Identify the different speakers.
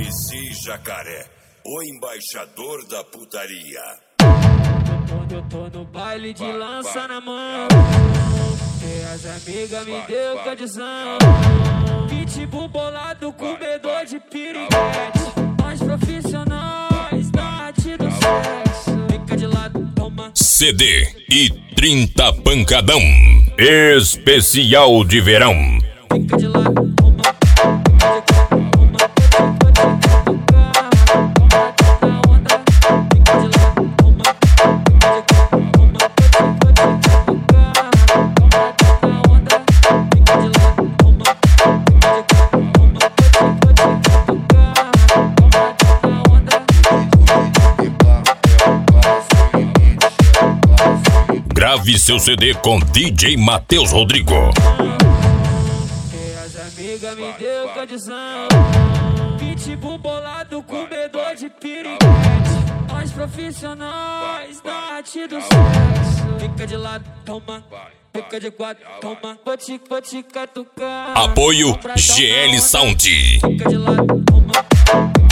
Speaker 1: MC Jacaré, o embaixador da putaria.
Speaker 2: Quando eu tô no baile de lança na mão, e as amigas me deu condição. Pitbull bolado, comedor de piriguete. Nós profissionais da arte do sexo. Fica de lado, toma.
Speaker 3: CD e 30 pancadão. Especial de verão.
Speaker 2: Fica de lado, toma.
Speaker 3: Grave seu CD com DJ Matheus Rodrigo.
Speaker 2: E as amigas me deu condição. Pitbull bolado, comedor de piriguete. Nós profissionais da arte do sexo. Fica de lado, toma. Fica de quatro, toma. Vou te catucar.
Speaker 3: Apoio GL Sound.
Speaker 2: Fica de lado, toma.